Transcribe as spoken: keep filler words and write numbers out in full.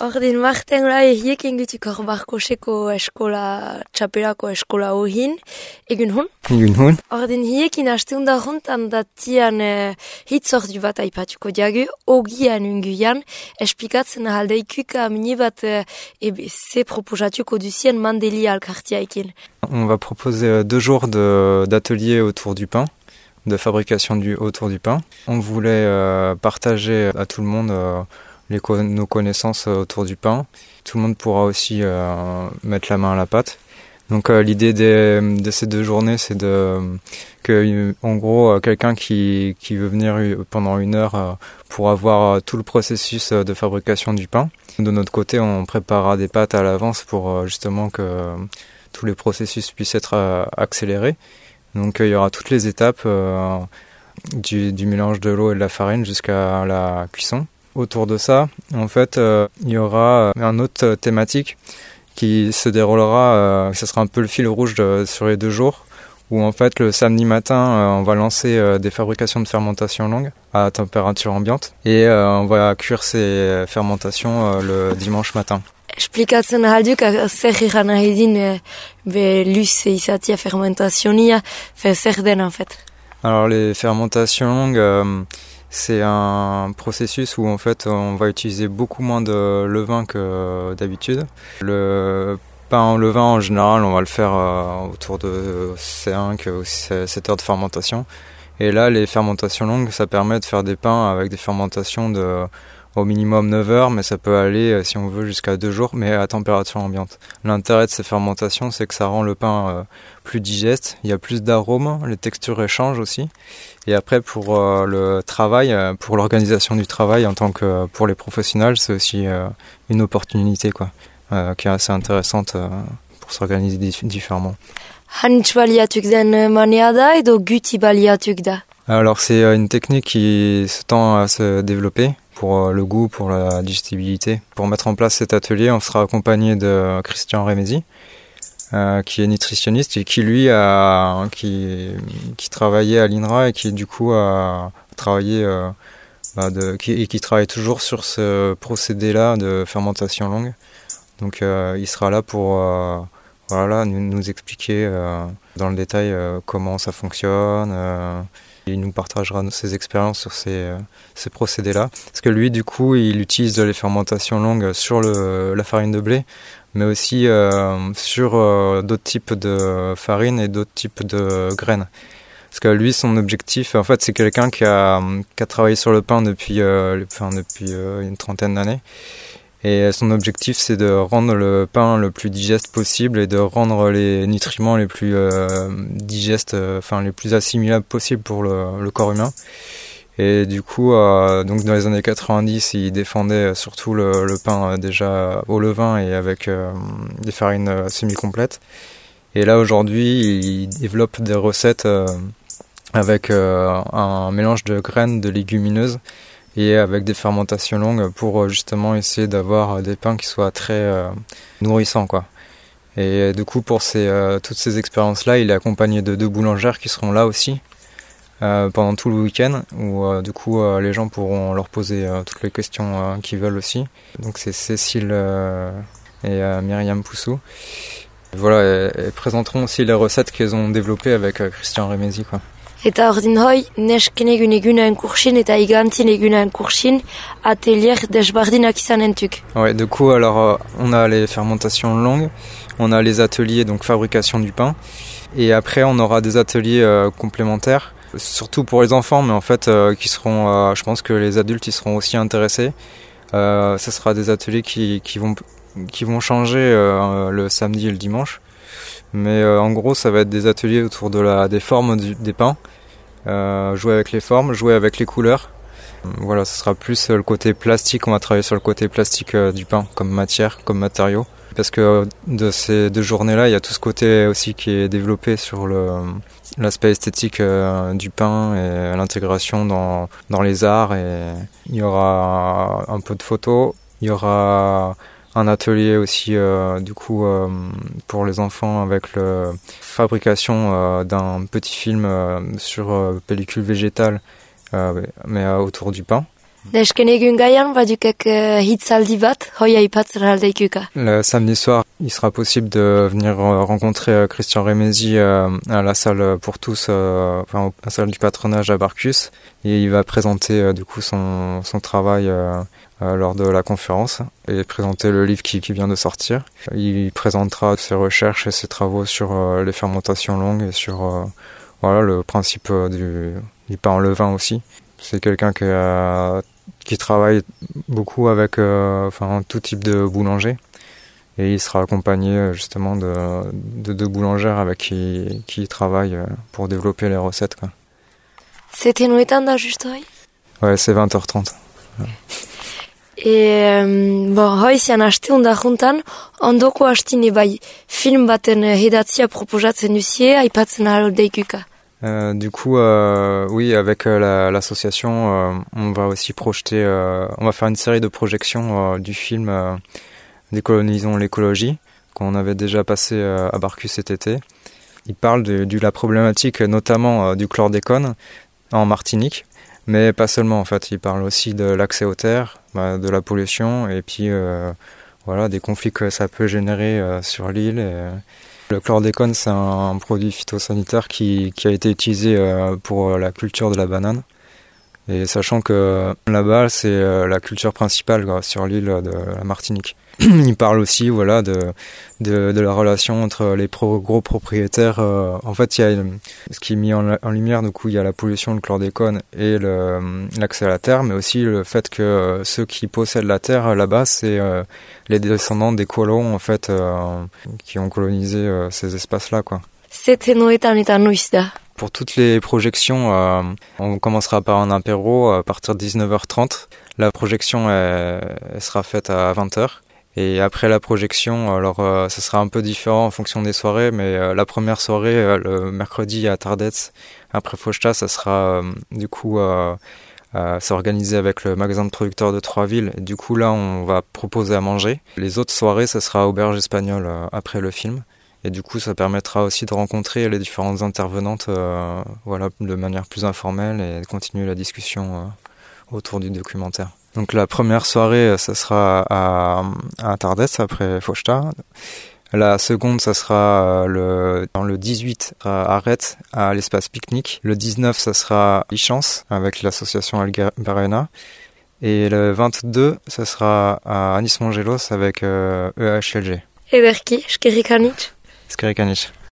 Ordin marten la ehiekin gutuk hor barkoseko eskola, txapelako eskola hohin, egun hon? Egun hon. Ordin hiekin asteunda hontan datian eh, hitzordu bat aipatuko diagu, ogian unguian, esplikatzen ahaldeikuk amini bat eh, ebe ze proposatuko duzien mandelia alkartiaikin. On va proposer deux jours de, d'atelier autour du pain, de fabrication du, autour du pain. On voulait euh, partager à tout le monde euh, les, nos connaissances autour du pain. Tout le monde pourra aussi euh, mettre la main à la pâte. Donc euh, l'idée des, de ces deux journées, c'est de que, en gros, quelqu'un qui, qui veut venir pendant une heure euh, pourra voir tout le processus de fabrication du pain. De notre côté, on préparera des pâtes à l'avance pour euh, justement que euh, tous les processus puissent être euh, accélérés. Donc euh, il y aura toutes les étapes euh, du, du mélange de l'eau et de la farine jusqu'à la cuisson. Autour de ça, en fait, euh, il y aura un autre thématique qui se déroulera, euh, ce sera un peu le fil rouge de, sur les deux jours, où en fait le samedi matin, euh, on va lancer euh, des fabrications de fermentation longue à température ambiante et euh, on va cuire ces fermentations euh, le dimanche matin. Esplikatzen ahalduk zer iran nahi din be luze izatia fermentazionia, zer den en fait. Alors les fermentations longues, euh, c'est un processus où en fait on va utiliser beaucoup moins de levain que d'habitude. Le pain en levain en général on va le faire euh, autour de cinq ou sept heures de fermentation. Et là les fermentations longues ça permet de faire des pains avec des fermentations de au minimum neuf heures, mais ça peut aller, si on veut, jusqu'à deux jours, mais à température ambiante. L'intérêt de ces fermentations, c'est que ça rend le pain euh, plus digeste, il y a plus d'arômes, les textures échangent aussi. Et après, pour euh, le travail, pour l'organisation du travail, en tant que pour les professionnels, c'est aussi euh, une opportunité, quoi, euh, qui est assez intéressante euh, pour s'organiser différemment. Hanitz baliatuk den manea da edo guti baliatuk da? Alors c'est une technique qui se tend à se développer pour le goût, pour la digestibilité. Pour mettre en place cet atelier, on sera accompagné de Christian Remesi, euh, qui est nutritionniste et qui lui a qui qui travaillait à l'I N R A et qui du coup a travaillé euh, bah de, qui, et qui travaille toujours sur ce procédé-là de fermentation longue. Donc euh, il sera là pour euh, voilà nous, nous expliquer euh, dans le détail euh, comment ça fonctionne. Euh, Il nous partagera ses expériences sur ces, ces procédés-là. Parce que lui, du coup, il utilise les fermentations longues sur le, la farine de blé, mais aussi euh, sur euh, d'autres types de farine et d'autres types de graines. Parce que lui, son objectif, en fait, c'est quelqu'un qui a, qui a travaillé sur le pain depuis, euh, enfin, depuis euh, une trentaine d'années. Et son objectif, c'est de rendre le pain le plus digeste possible et de rendre les nutriments les plus euh, digestes, euh, enfin les plus assimilables possibles pour le, le corps humain. Et du coup, euh, donc dans les années quatre-vingt-dix, il défendait surtout le, le pain déjà au levain et avec euh, des farines semi-complètes. Et là, aujourd'hui, il développe des recettes euh, avec euh, un mélange de graines, de légumineuses, et avec des fermentations longues pour justement essayer d'avoir des pains qui soient très euh, nourrissants, quoi. Et du coup, pour ces, euh, toutes ces expériences-là, il est accompagné de deux boulangères qui seront là aussi euh, pendant tout le week-end, où euh, du coup euh, les gens pourront leur poser euh, toutes les questions euh, qu'ils veulent aussi. Donc c'est Cécile euh, et euh, Myriam Poussou. Voilà, elles, elles présenteront aussi les recettes qu'elles ont développées avec euh, Christian Remesi, quoi. Eta ordin hoi, nesken egun egunen kursin eta igantzin egunen kursin atelier desbardinak izanentuk. Ouais, du coup, alors, euh, on a les fermentations longues, on a les ateliers, donc fabrication du pain, et après, on aura des ateliers euh, complémentaires, surtout pour les enfants, mais en fait, euh, qui seront, euh, je pense que les adultes, ils seront aussi intéressés. Euh, ce sera des ateliers qui, qui vont, qui vont changer euh, le samedi et le dimanche. Mais euh, en gros, ça va être des ateliers autour de la, des formes du, des pains, euh, jouer avec les formes, jouer avec les couleurs. Voilà, ce sera plus le côté plastique, on va travailler sur le côté plastique euh, du pain, comme matière, comme matériau. Parce que euh, de ces deux journées-là, il y a tout ce côté aussi qui est développé sur le, l'aspect esthétique euh, du pain et l'intégration dans, dans les arts. Et il y aura un peu de photos, il y aura un atelier aussi euh, du coup euh, pour les enfants avec la fabrication euh, d'un petit film euh, sur euh, pellicule végétale euh, mais euh, autour du pain. Desken egun gaian, badukek uh, hitzaldi bat, hoia ipatzen aldeikuka. Le samedi soir, il sera possible de venir rencontrer Christian Rémézy à la salle pour tous, enfin à la salle du patronage à Barcus, et il va présenter du coup son, son travail lors de la conférence et présenter le livre qui, qui vient de sortir. Il présentera ses recherches et ses travaux sur les fermentations longues et sur voilà, le principe du, du pain en levain aussi. C'est quelqu'un qui, a, qui travaille beaucoup avec euh, enfin, tout type de boulanger. Et il sera accompagné justement de, de deux boulangères avec qui, qui il travaille pour développer les recettes. Quoi. C'était noetan da juste hoi? Ouais, c'est vingt heures trente. Ouais. Et um, bon, hoi zian asteun da juntan, ondoko astine bai film baten hedatzia proposatzen duzie, aipatzen ahal deikuka. Euh, du coup, euh, oui, avec euh, la, l'association, euh, on va aussi projeter, euh, on va faire une série de projections euh, du film euh, Décolonisons l'écologie, qu'on avait déjà passé euh, à Barcus cet été. Il parle de, de la problématique notamment euh, du chlordécone en Martinique, mais pas seulement en fait. Il parle aussi de l'accès aux terres, bah, de la pollution et puis euh, voilà des conflits que ça peut générer euh, sur l'île. Et, le chlordécone, c'est un produit phytosanitaire qui, qui a été utilisé pour la culture de la banane. Et sachant que là-bas, c'est la culture principale quoi, sur l'île de la Martinique. Il parle aussi voilà, de, de, de la relation entre les pro, gros propriétaires. Euh, en fait, il y a une, ce qui est mis en, en lumière, du coup, il y a la pollution, le chlordécone et le, l'accès à la terre, mais aussi le fait que euh, ceux qui possèdent la terre là-bas, c'est euh, les descendants des colons en fait, euh, qui ont colonisé euh, ces espaces-là. Quoi. C'était noetan eta noiz da? Pour toutes les projections, euh, on commencera par un apéro à partir de dix-neuf heures trente. La projection elle, elle sera faite à vingt heures. Et après la projection, alors euh, ça sera un peu différent en fonction des soirées, mais euh, la première soirée, euh, le mercredi à Tardets, après Fauchta, ça sera euh, du coup euh, euh, c'est organisé avec le magasin de producteurs de Trois-Villes. Et du coup là, on va proposer à manger. Les autres soirées, ça sera Auberge Espagnole euh, après le film. Et du coup, ça permettra aussi de rencontrer les différentes intervenantes euh, voilà, de manière plus informelle et de continuer la discussion euh, autour du documentaire. Donc la première soirée, ça sera à, à Tardets, après Fauchta. La seconde, ça sera le, dans le dix-huit à Arrête, à l'espace pique-nique. Le dix-neuf, ça sera à Ichance, avec l'association Alberena. Et le vingt-deux, ça sera à Anis Mongelos avec euh, E H L G. Ederki, eskerrik anitz. Eskerrik anitz.